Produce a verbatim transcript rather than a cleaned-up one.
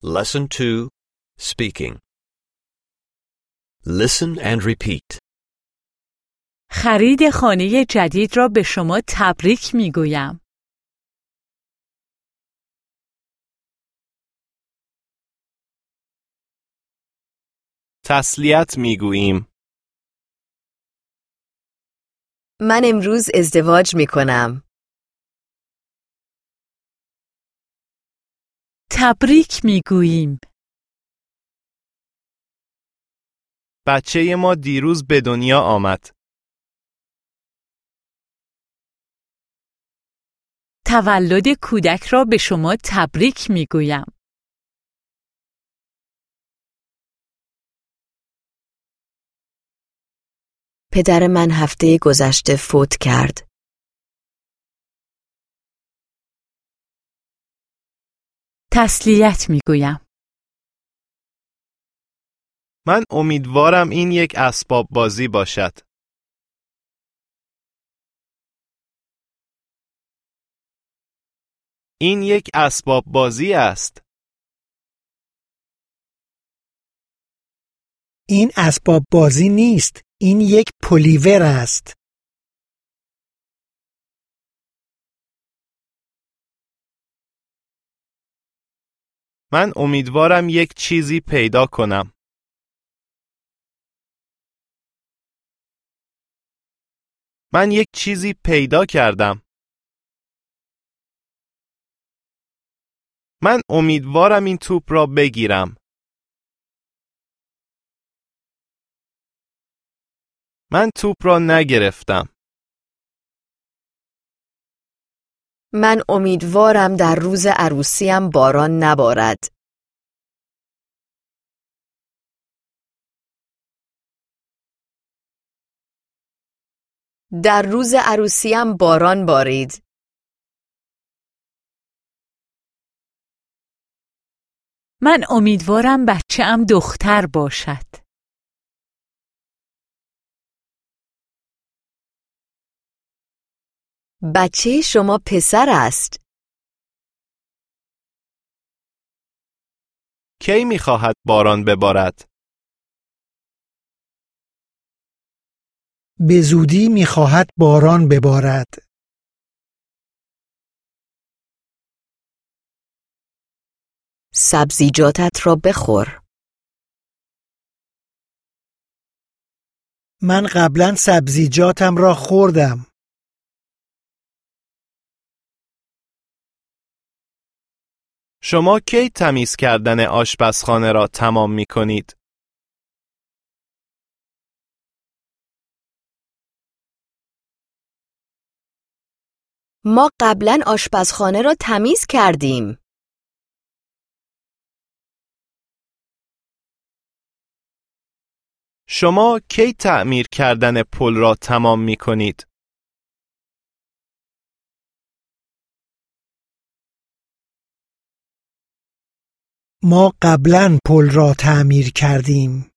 Lesson two, Speaking. Listen and repeat. خرید خانه جدید را به شما تبریک میگویم. تسلیت میگوییم. من امروز ازدواج میکنم. تبریک میگوییم. بچه ما دیروز به دنیا آمد. تولد کودک را به شما تبریک میگویم. پدر من هفته گذشته فوت کرد. تسلیت میگویم. من امیدوارم این یک اسباب بازی باشد. این یک اسباب بازی است. این اسباب بازی نیست. این یک پلیور است. من امیدوارم یک چیزی پیدا کنم. من یک چیزی پیدا کردم. من امیدوارم این توپ را بگیرم. من توپ را نگرفتم. من امیدوارم در روز عروسیم باران نبارد. در روز عروسیم باران بارید. من امیدوارم بچه‌ام دختر باشد. بچه شما پسر است. کی می‌خواهد باران ببارد؟ به زودی می‌خواهد باران ببارد. سبزیجاتت را بخور. من قبلا سبزیجاتم را خوردم. شما کی تمیز کردن آشپزخانه را تمام می کنید؟ ما قبلا آشپزخانه را تمیز کردیم. شما کی تعمیر کردن پل را تمام می کنید؟ ما قبلا پل را تعمیر کردیم.